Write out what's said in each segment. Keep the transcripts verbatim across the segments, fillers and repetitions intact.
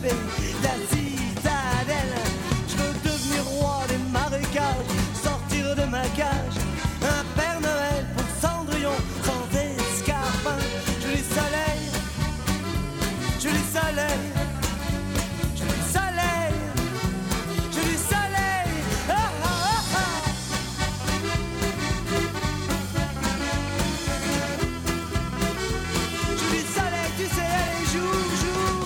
m'échapper de la citadelle. Je veux devenir roi des marécages, sortir de ma cage. Un Père Noël pour Cendrillon, sans escarpin. Je lis soleil, je lis soleil, je lis soleil, je lis soleil. Ah, ah, ah, ah. Je lis soleil, tu sais, allez, joue, joue.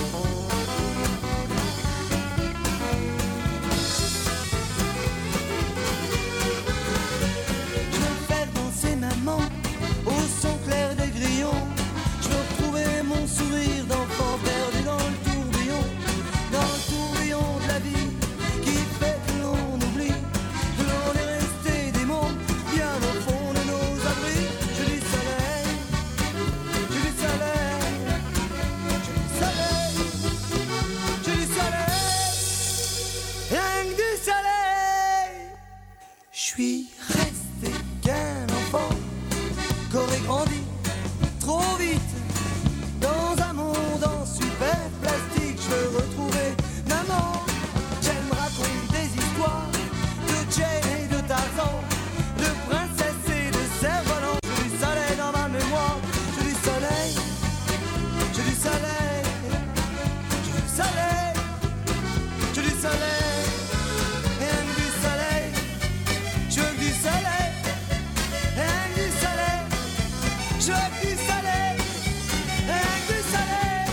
Je veux faire danser maman au son clair des grillons. Je veux retrouver mon sourire d'enfant perdu dans le tourbillon, dans le tourbillon de la vie qui fait que l'on oublie que l'on est resté des mondes bien au fond de nos abris. Je dis soleil, je dis soleil, je dis soleil, je dis soleil, rien que du soleil. Je suis resté qu'un enfant qu'aurait grandi trop vite dans un monde en super plastique. Je veux retrouver maman. J'aime raconter des histoires de Jane et de Tarzan, de princesses et de cerfs-volants. Je dis soleil dans ma mémoire. Je dis soleil, je dis soleil, je dis soleil, je dis soleil, rien que du soleil. Je veux du soleil, rien que du soleil. Je veux du soleil, rien que du soleil.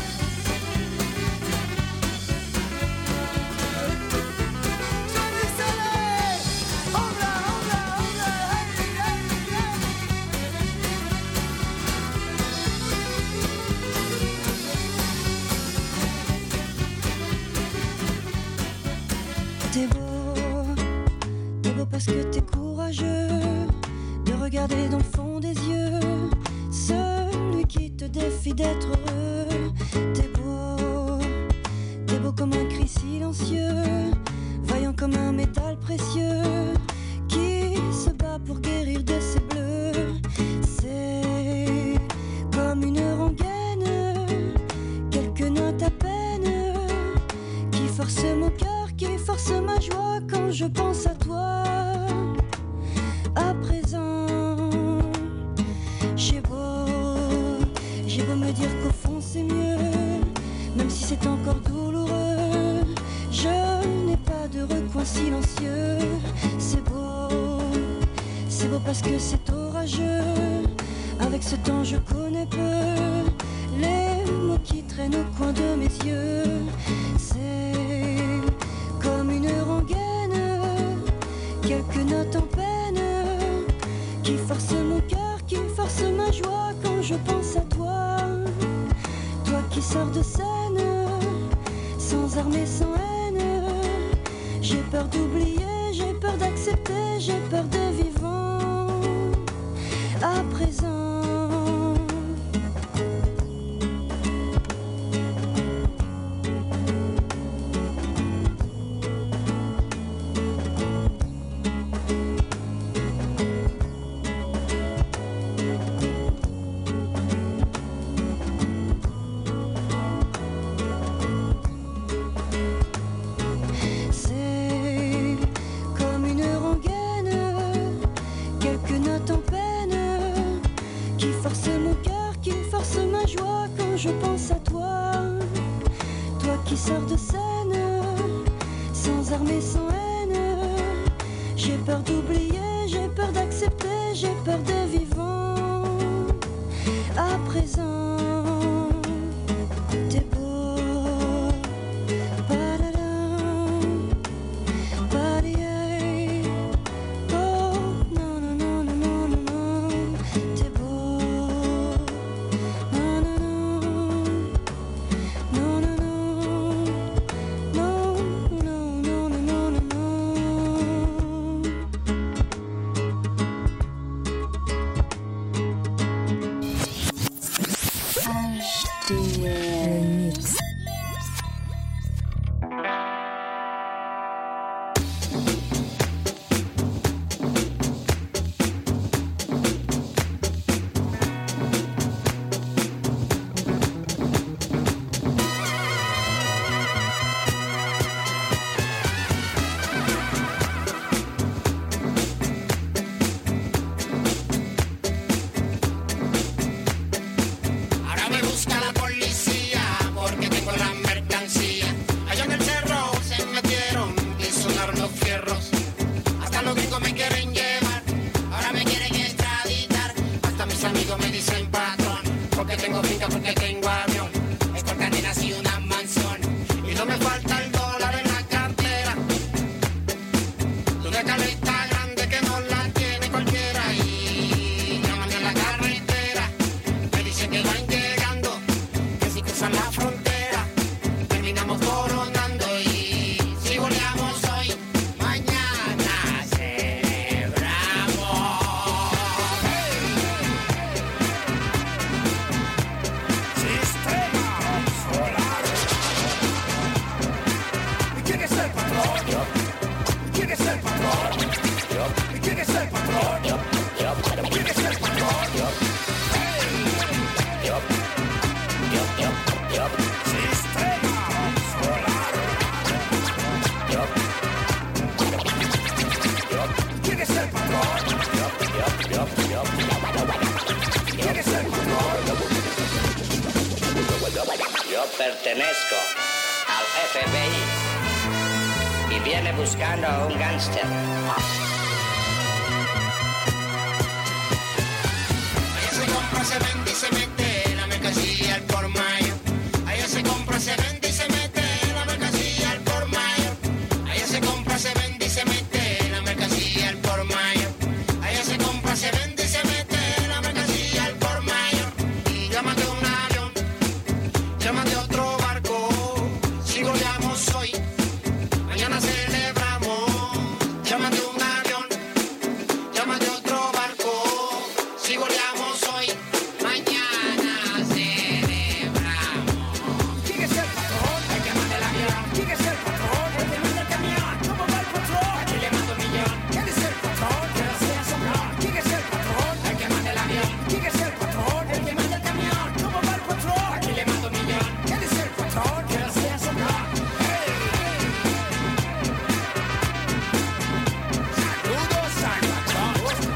Je veux du soleil. Oh là, oh là, oh là, hey, hey, hey. T'es beau, t'es beau parce que t'es courageux de regarder dans le fond des yeux celui qui te défie d'être heureux. T'es beau, t'es beau comme un cri silencieux, vaillant comme un métal précieux qui se bat pour guérir de ses bleus. C'est comme une rengaine, quelques notes à peine qui force mon cœur, qui force ma joie quand je pense à toi. À présent, j'ai beau, j'ai beau me dire qu'au fond c'est mieux, même si c'est encore douloureux, je n'ai pas de recoin silencieux. C'est beau, c'est beau parce que c'est orageux, avec ce temps je connais peu les mots qui traînent au coin de mes yeux. C'est comme une rengaine, quelques notes en peine qui force mon cœur, qui force ma joie quand je pense à toi. Toi qui sors de scène, sans armes et sans haine. J'ai peur d'oublier, j'ai peur d'accepter, j'ai peur de vivant. À présent, je pense à toi, toi qui sors de scène, sans armes et sans haine. J'ai peur d'oublier, j'ai peur d'accepter, j'ai peur de vivant. À présent, t'es beau, pa-da-da, pa-di-aïe. Oh, non, non, non, non, non, non, non, t'es beau. la frontera, terminamos coronando y si goleamos hoy, mañana celebramos. Sistema solar. ¿Y quién es el patrón? ¿Y quién es el patrón? ¿Y quién es el patrón? ¿Y quién es el patrón? Sistema solar. ¿Quién es el patrón? ¿Quién es el patrón? Yo pertenezco al F B I y viene buscando a un gángster. Allá se compra, se vende y se mete la mercancía al por mayor. Allá se compra, se vende y se mete la mercancía al por mayor. Allá se compra, se vende y se mete la mercancía al por mayor. Allá se compra, se vende y se mete la mercancía al por mayor. Y llámate un avión, llámate otro barco. Si goleamos hoy, mañana celebramos. Llámate un avión, llámate otro barco. Si goleamos hoy, mañana celebramos. ¿Quién es el patrón? El que manda el avión. ¿Quién es el patrón? El que manda el camión. ¿Cómo va el patrón? Aquí le mando un millón. ¿Quién es el patrón? Que no sea soplón. ¿Quién es el patrón? El que manda el avión. ¿Quién es el patrón? El que manda el camión. ¿Cómo va el patrón? Aquí le mando un millón. ¿Quién es el patrón? Que no sea soplón. Saludos al patrón.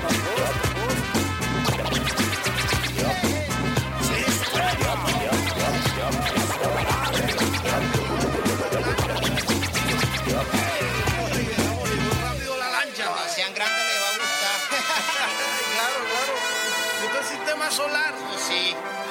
Rápido la lancha. Cuando sean grandes les va a gustar. Claro, claro. Esto es sistema solar. Sí.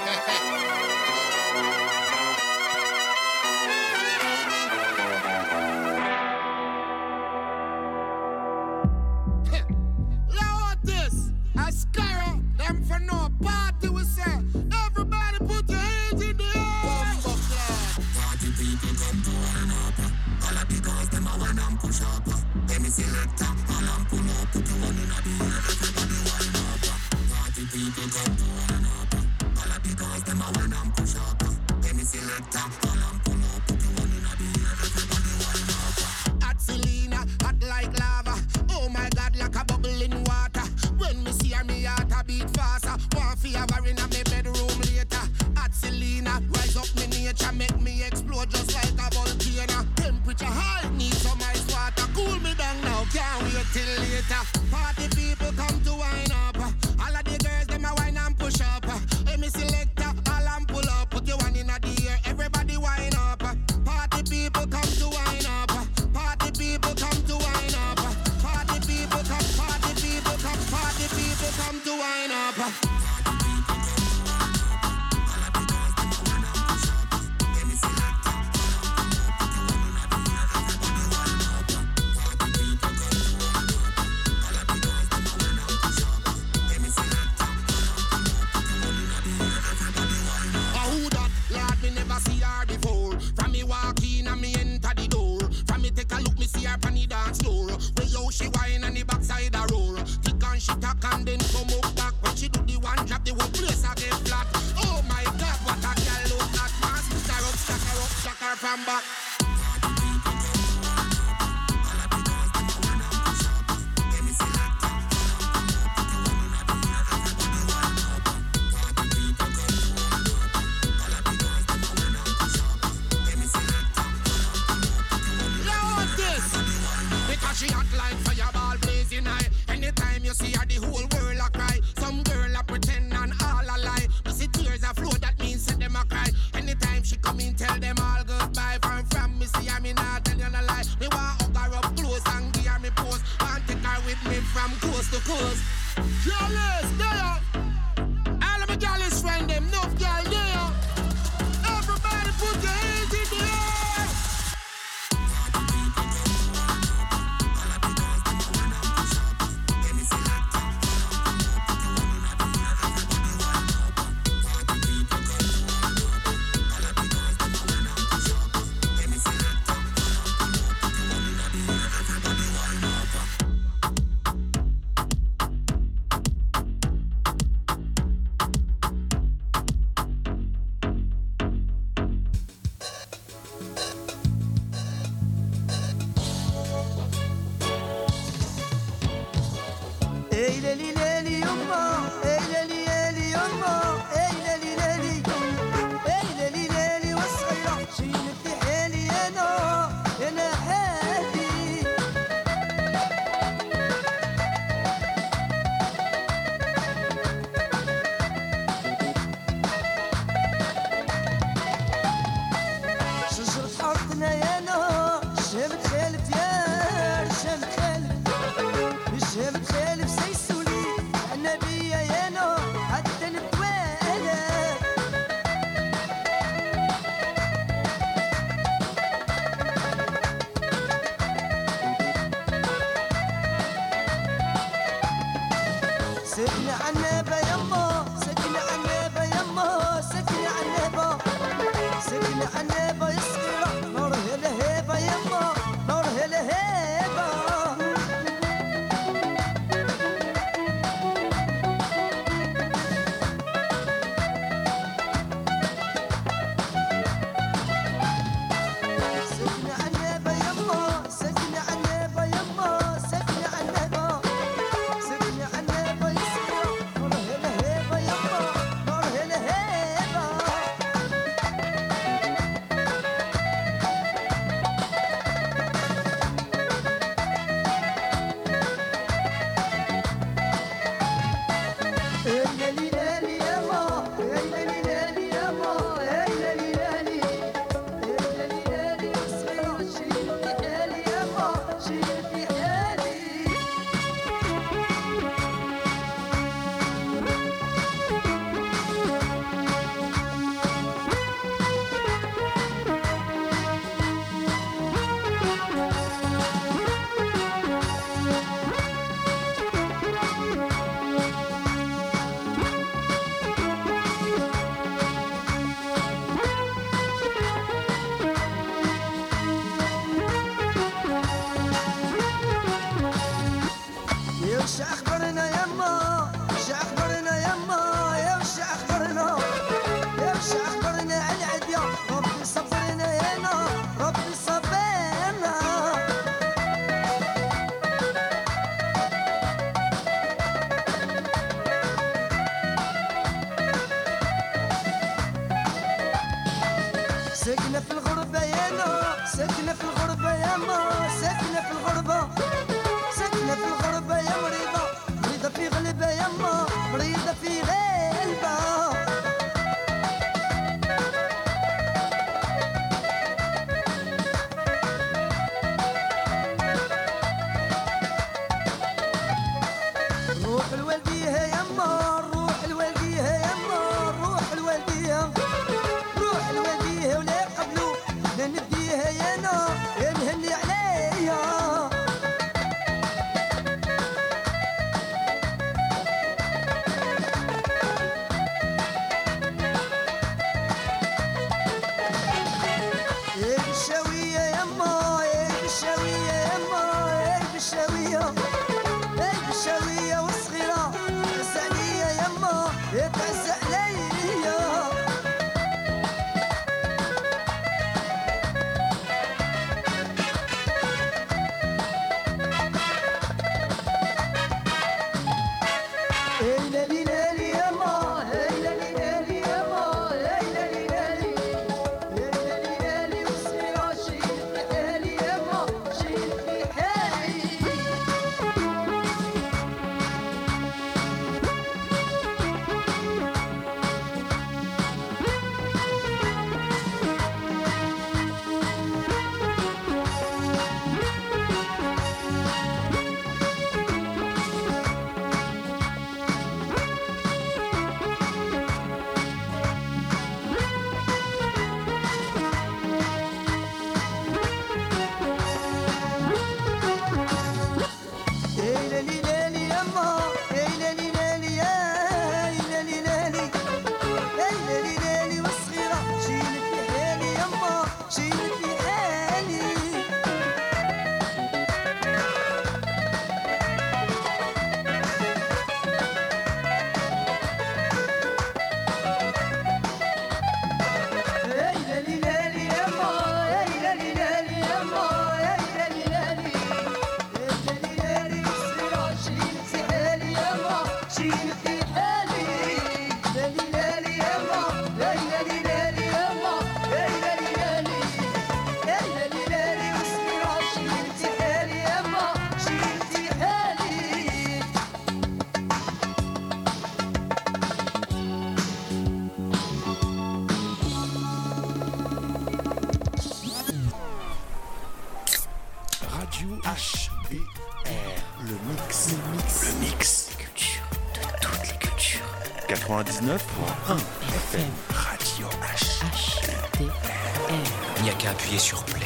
Lotus, a Scarrow, them for no party we say. Everybody put your hands in the air. Bumbo clad. Party people come to wine up. All of the girls them a wine and push up. Any selector, all and pull up. Put you one in the air, everybody wine up. Party people come to wine up. All of the girls them a wine and push up. Any selector, all and pull up. Put you one in the air, everybody wine up. Hot Selena, hot like lava. Oh my God, like a bubble in water. When me see her, me heart a beat faster. Want fi have her in a me bedroom later. Hot Selena, rise up me nature, make me explode just like a volcano. Temperature high, need some ice water. Cool me down now, can't wait till later. Party people come to wine up. All of the girls them a wine and push up. Hey, me selector, all and pull up. Put your one in the air, everybody wine up. Party people come to wine up. Party people come to wine up. Party people come, party people come, party people come to wine up. Who that? Lord, me never see her before. From me walk in and me enter the door. From me take a look, me see her on the dance floor. Way how she whine and the backside a roar. Tick and she tack and then come up back. When she do the one drop, the whole place a get flat. Oh my God, what a girl look like. Man, stick her up, stack her up, stack her from back. Lotus, because she hot like fireball blazing high. Anytime you see her, the whole world a cry. Some girl a pretend and all a lie. You see tears a flow, that means say them a cry. Anytime she come in, tell them all goodbye. From from me see her, me not tell you no lie. Me want hug her up close and give her me pose. Want take her with me from coast to coast. Jealous, there. All of my jealous friend them, enough girl there. Everybody put your hands in the air. ليلي ليلي يما اي ليلي ليلي يما اي ليلي ليلي اي ليلي ليلي والصغيرة شيل في حالي انا انا حالي شجرة حارتنا يا انا شامت خالف يا شامت خالف شامت خالف سيسولي النبي يا انا حتى نتوالى سكنة عنابة يما سكنة عنابة يما سكنة عنابة سكنة عنابة يا صغيرة نور هلهيبة يما نور هلهيبة سكنة عنابة يما سكنة عنابة يما سكنة عنابة سكنة عنابة يا صغيرة نور هلهيبة يما نور هلهيبة يا ليلي ليلي يما يا ليلي ليلي يما يا ليلي ليلي يا ليلي ليلي يا صغيرة شيل في حالي يما شيل في حالي يا وش اخبرنا يما وش اخبرنا يما يا وش اخبرنا يا وش اخبرنا على العديا ربي صبرنا يانا ربي صبرنا ساكنة في الغربة يانا ساكنة في الغربة ياما ساكنة في الغربة ساكنة في الغربة يا مريضة مريضة في غلبة يما مريضة في غلبة روح الوالديها يما روح الوالديها يما روح الوالديها روح الوالديها ولا قبلو لا نديها يانا يا نهني عليها quatre-vingt-dix-neuf point un F M. Radio H. H T R. Il n'y a qu'à appuyer sur play.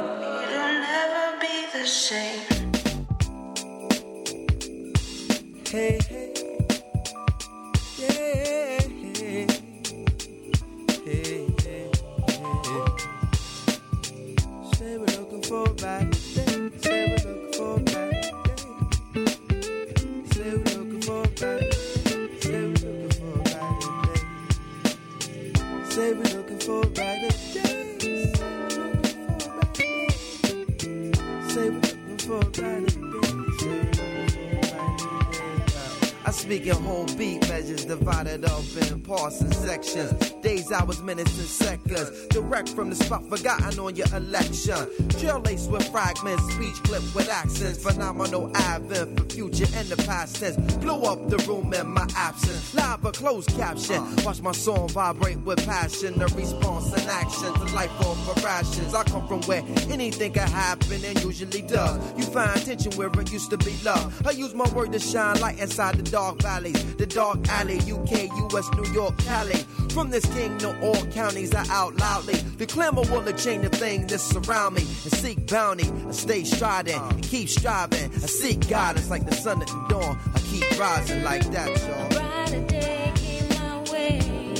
the same. hey, hey, yeah, hey, hey, hey, hey. Say we're looking for a brighter day. Say we're looking for a brighter day. Say we're looking for a brighter day. Say we're looking for a brighter day. Say we're looking for a brighter day. Say we're looking for a brighter day. I speak in whole beat measures divided up in parts and sections. Days, hours, minutes, and seconds. Direct from the spot forgotten on your election. Drill laced with fragments, speech clipped with accents. Phenomenal advent for future and the past tense. Blow up the room in my absence. Live or closed caption. Watch my song vibrate with passion. A response and action to life over rations. I come from where anything can happen and usually does. You find tension where it used to be love. I use my word to shine light inside the dark valleys. The dark alley, U K, U S, New York, Cali. From this king to all counties are out loudly. The clamor will change the things that surround me. And seek bounty, I stay striding and keep striving. I seek guidance like the sun at the dawn. I keep rising like that, y'all. A brighter day came my way.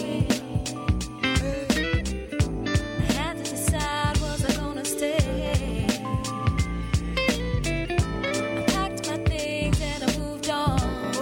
I had to decide, was I gonna stay? I packed my things and I moved on.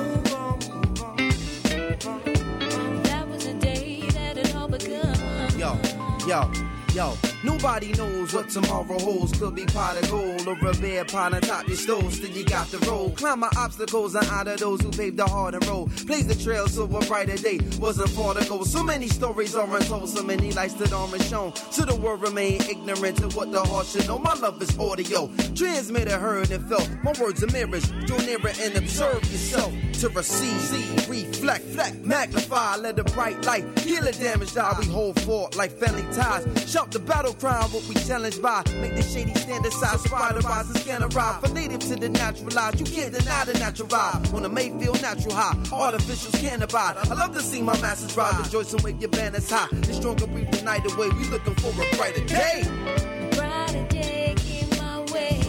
That was the day that it all begun. Yo, yo, yo. Nobody knows what tomorrow holds. Could be pot of gold or a bear pot on top your stove. Still you got the road. Climb my obstacles and honor those who paved the hard and road. Blaze the trail so a brighter day wasn't far to go. So many stories are untold, so many lights that aren't shown. So the world remain ignorant to what the heart should know. My love is audio, transmitted, heard and felt. My words are mirrors. Draw nearer and observe yourself. To receive, see, reflect, reflect, magnify. Let the bright light heal the damage die. We hold fort like family ties. Shout the battle cry, what we challenged by. Make the shady stand aside, so ride, rise and scan a ride. For native to the naturalized, you can't deny the natural vibe. On a Mayfield natural high, artificials can't abide. I love to see my masses ride, rejoice and wave your banners high. The stronger breathe the night away, we looking for a brighter day. A brighter day came my way.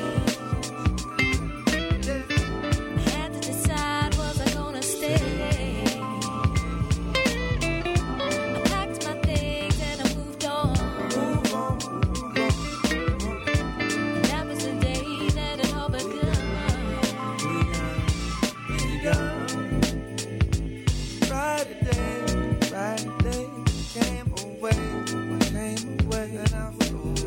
I had to decide, was I gonna stay? I packed my things and I moved on. That was the day that it all begun. Brighter day, brighter day came away, came away, and I flew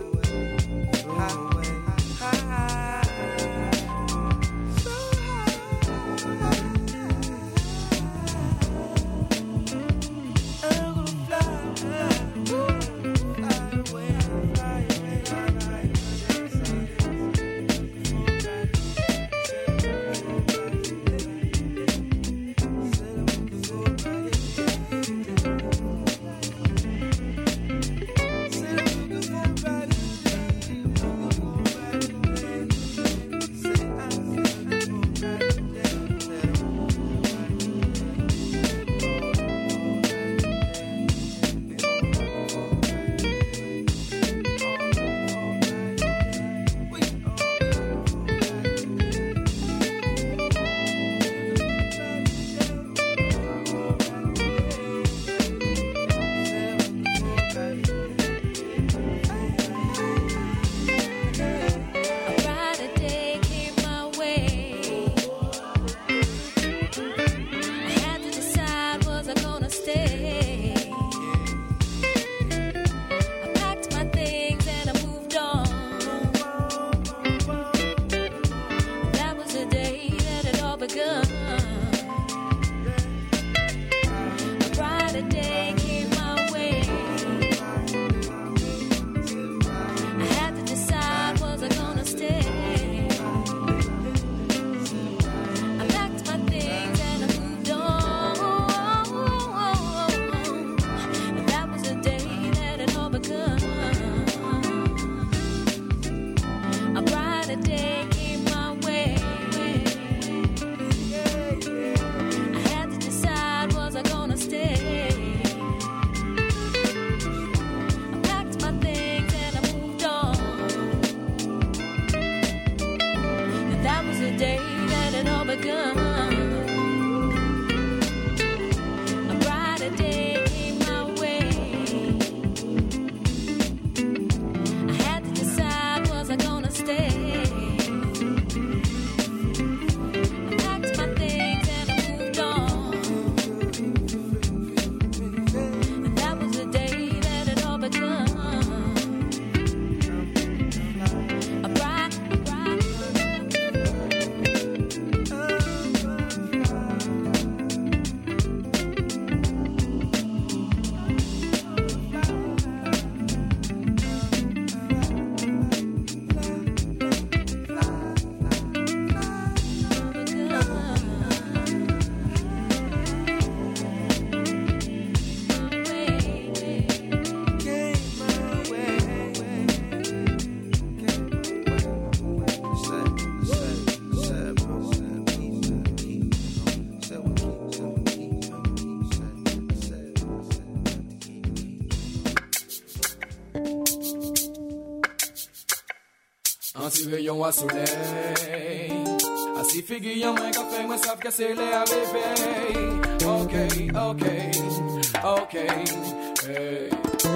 Un petit rayon à soleil. Assis figure moins café, moi savent que c'est les arrivés. Ok, ok, ok, hey.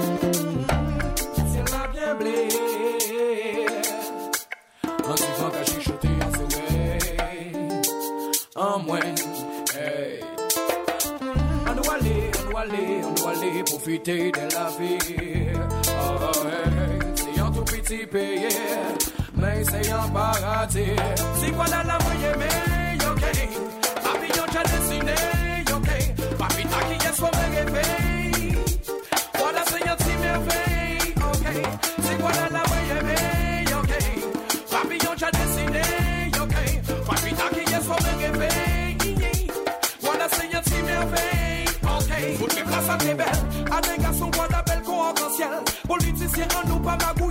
C'est la bien blé. Un petit vent à chichoter en soleil. En moins, hey. On doit aller, on doit aller, on doit aller profiter de la vie. Oh, hey. C'est un tout petit pays. Mais c'est un paradis. Si voilà la moyenne, mais ok. Papillon j'ai dessiné, ok. Papita qui est soit rêvé. Voilà c'est un petit merveille, ok. Si voilà la moyenne, mais ok. Papillon j'ai dessiné, ok. Papita qui est soit rêvé. Voilà c'est un petit merveille, ok. Toutes les places à très belles. À des garçons, quoi d'appel qu'on en ciel. Politiciens, nous pas magouiller.